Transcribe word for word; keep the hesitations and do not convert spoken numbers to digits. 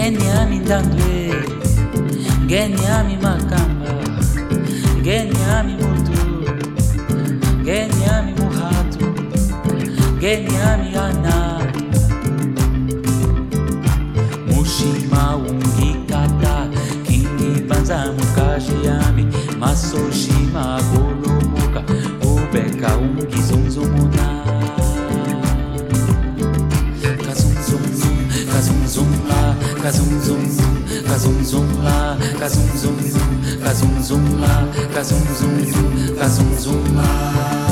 Genyami Ndangwe, Genyami Makamba, Genyami Mutu, Genyami Muhatu, Genyami Ana, Mushima Ungikata, Kingi Banza Mukashiami, Masoshima Golomuka, Ubeka Ungizunzumuna. Kazum zum zum, kazum zum la, kazum zum zum, kazum zum la, kazum zum zum, kazum zum la, kazum zum zum, kazum zum la.